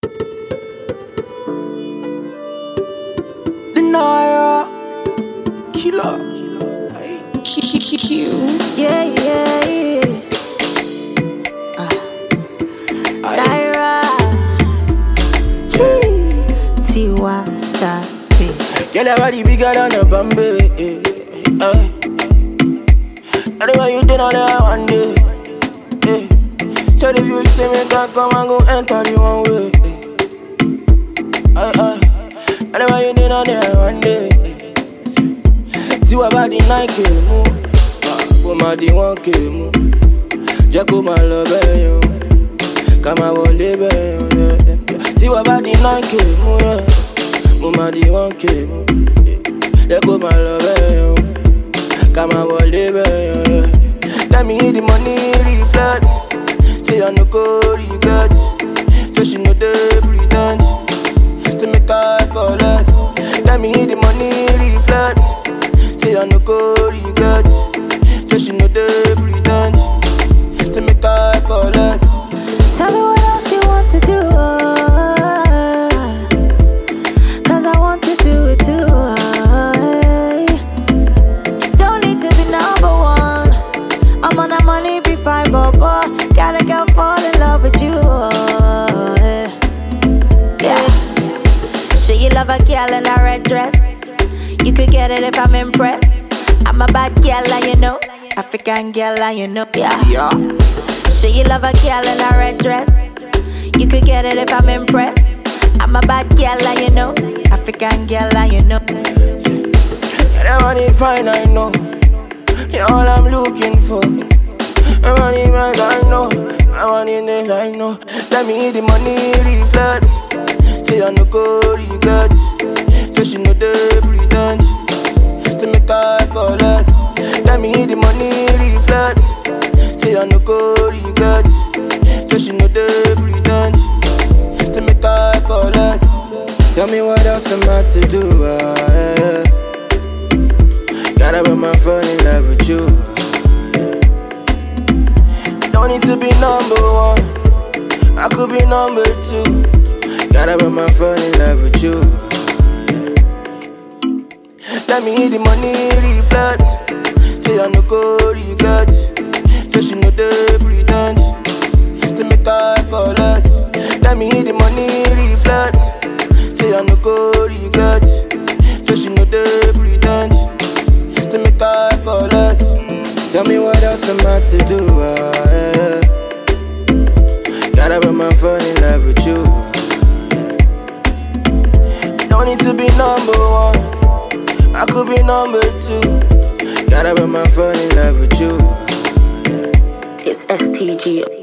The Naira Killer. Yeah, yeah, yeah. Naira Tiwa Sabi. Girl, your body bigger than a Bombay. Anyway, you did all that one day. So if you see me, can come and go enter the one way. Anyway, you did all that one day. See what body Nike move. Come the 1K move. Jacko my love you. Come on, live you. See what body Nike move. Come the 1K move. Jacko my love you. Come on, live you. Let me hit the money reflect. Say I no go regret. So she know they pretend. To make her collect. Let me hit the money reflect. Say I no go regret. So she know they pretend. To make her collect. Tell me what else you want to do, cause I want to do it too. Don't need to be number one. I'm on that money, be fine, but got a girl fall in love with you. Yeah. Sure you love a girl in a red dress. You could get it if I'm impressed. I'm a bad girl and you know, African girl and you know, yeah. Sure you love a girl in a red dress. You could get it if I'm impressed. I'm a bad girl and you know, African girl and you know. That money fine, I know. You're all I'm looking for. My money back, I know. My money next, I know. Let me hit the money reflect. Say I no go regret. So she know they pretend. To make her collect. Let me hit the money reflect. Say I no go regret. So she know they pretend. To make her collect. Tell me what else I'm about to do. Gotta put my phone in love with you. Don't need to be number one. I could be number two. Gotta put my phone in love with you. Let me hit the money reflect. Say I no go regret. So she know they pretend. To make her collect. Let me hit the money reflect. Say I no go regret. So she know they pretend. To make her collect. Tell me what else I'm about to do. Gotta put my phone in love with you. Don't need to be number one. I could be number two. Gotta put my phone in love with you. It's STG.